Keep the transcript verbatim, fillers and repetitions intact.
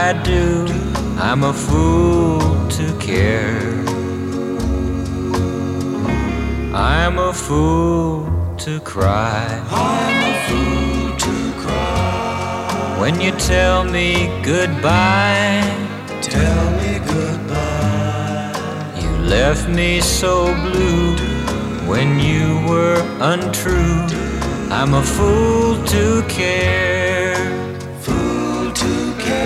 I do. I'm a fool to care. I'm a fool to cry. I'm a fool to cry. When you tell me goodbye, tell me goodbye. You left me so blue when you were untrue. I'm a fool to care.